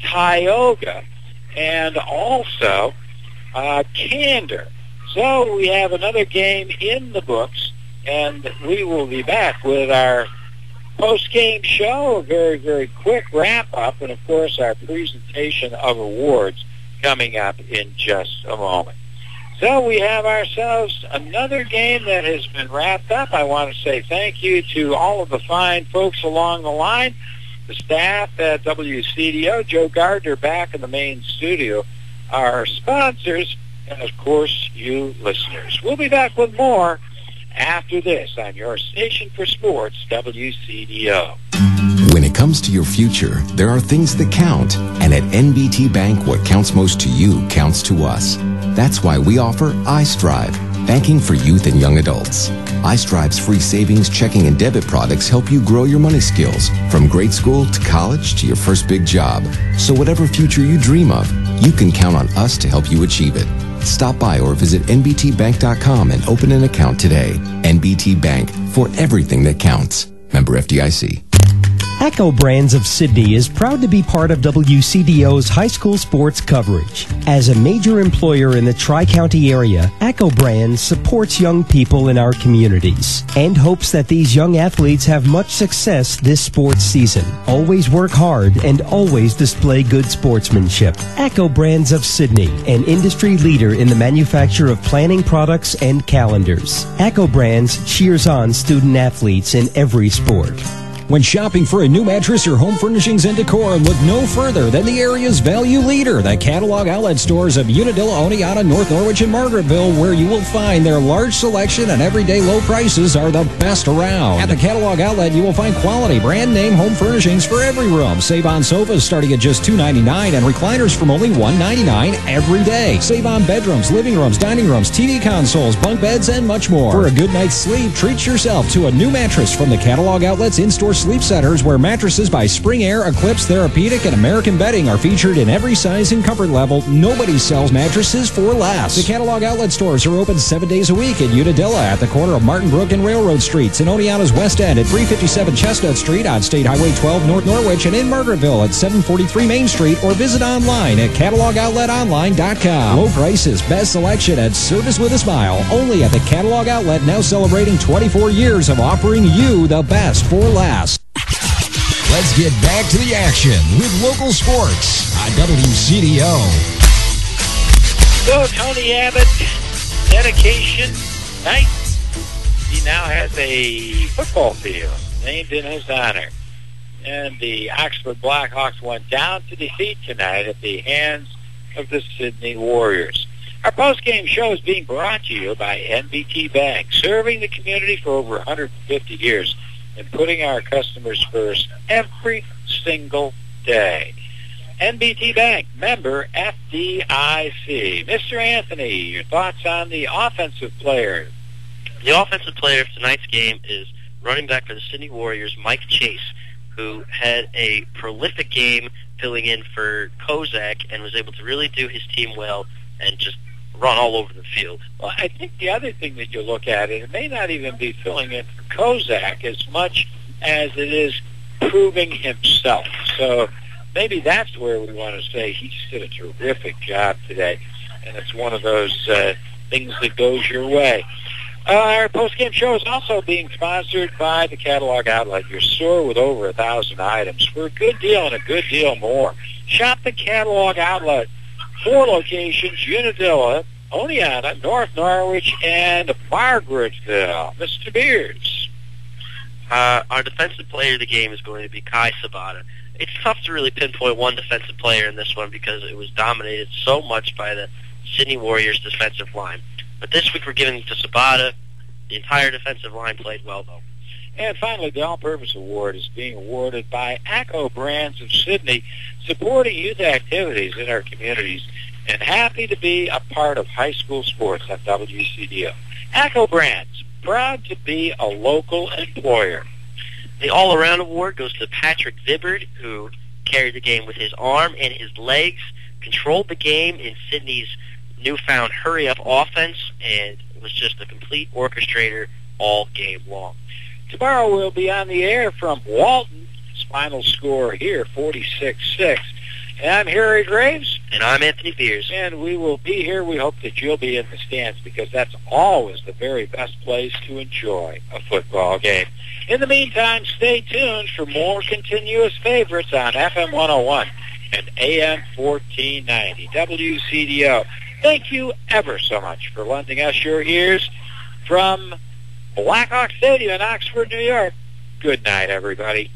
Tioga, and also uh, Candor. So we have another game in the books, and we will be back with our post-game show, a very, very quick wrap-up, and, of course, our presentation of awards coming up in just a moment. So we have ourselves another game that has been wrapped up. I want to say thank you to all of the fine folks along the line, the staff at W C D O, Joe Gardner back in the main studio, our sponsors, and, of course, you listeners. We'll be back with more after this on your station for sports, W C D O. When it comes to your future, there are things that count. And at N B T Bank, what counts most to you counts to us. That's why we offer iStrive, banking for youth and young adults. iStrive's free savings, checking, and debit products help you grow your money skills from grade school to college to your first big job. So whatever future you dream of, you can count on us to help you achieve it. Stop by or visit N B T bank dot com and open an account today. N B T Bank, for everything that counts. Member F D I C. Echo Brands of Sydney is proud to be part of W C D O's high school sports coverage. As a major employer in the Tri-County area, Echo Brands supports young people in our communities and hopes that these young athletes have much success this sports season. Always work hard and always display good sportsmanship. Echo Brands of Sydney, an industry leader in the manufacture of planning products and calendars. Echo Brands cheers on student athletes in every sport. When shopping for a new mattress or home furnishings and decor, look no further than the area's value leader, the catalog outlet stores of Unadilla, Oneonta, North Norwich, and Margaretville, where you will find their large selection and everyday low prices are the best around. At the catalog outlet, you will find quality brand name home furnishings for every room. Save on sofas starting at just two ninety-nine and recliners from only one ninety-nine every day. Save on bedrooms, living rooms, dining rooms, T V consoles, bunk beds, and much more. For a good night's sleep, treat yourself to a new mattress from the catalog outlet's in-store Sleep Centers, where mattresses by Spring Air, Eclipse, Therapeutic, and American Bedding are featured in every size and comfort level. Nobody sells mattresses for less. The Catalog Outlet stores are open seven days a week in Unadilla at the corner of Martin Brook and Railroad Streets, in Oneonta's West End at three fifty-seven Chestnut Street, on State Highway twelve North Norwich, and in Margaretville at seven forty-three Main Street, or visit online at catalog outlet online dot com. Low prices, best selection, and service with a smile. Only at the Catalog Outlet, now celebrating twenty-four years of offering you the best for less. Let's get back to the action with local sports on W C D O. So, Tony Abbott, dedication night. He now has a football field named in his honor. And the Oxford Blackhawks went down to defeat tonight at the hands of the Sydney Warriors. Our post-game show is being brought to you by N B T Bank, serving the community for over one hundred fifty years and putting our customers first every single day. N B T Bank, member F D I C. Mister Anthony, your thoughts on the offensive player? The offensive player of tonight's game is running back for the Sydney Warriors, Mike Chase, who had a prolific game filling in for Kozak and was able to really do his team well and just run all over the field. Well, I think the other thing that you look at, it may not even be filling in for Kozak as much as it is proving himself. So maybe that's where we want to say he did a terrific job today, and it's one of those uh, things that goes your way. Uh, our post-game show is also being sponsored by the Catalog Outlet, your store with over a thousand items for a good deal and a good deal more. Shop the Catalog Outlet. Four locations: Unadilla, Oneonta, North Norwich, and Margaretville. Mister Beers. Uh, our defensive player of the game is going to be Kai Sabata. It's tough to really pinpoint one defensive player in this one because it was dominated so much by the Sydney Warriors defensive line. But this week we're giving it to Sabata. The entire defensive line played well, though. And finally, the All-Purpose Award is being awarded by ACCO Brands of Sydney, supporting youth activities in our communities, and happy to be a part of high school sports at W C D O. ACCO Brands, proud to be a local employer. The All-Around Award goes to Patrick Vibbard, who carried the game with his arm and his legs, controlled the game in Sydney's newfound hurry-up offense, and was just a complete orchestrator all game long. Tomorrow we'll be on the air from Walton. Final score here, forty-six six. And I'm Harry Graves. And I'm Anthony Beers. And we will be here. We hope that you'll be in the stands because that's always the very best place to enjoy a football game. In the meantime, stay tuned for more continuous favorites on F M one oh one and A M fourteen ninety. W C D O. Thank you ever so much for lending us your ears from Blackhawk Stadium in Oxford, New York. Good night, everybody.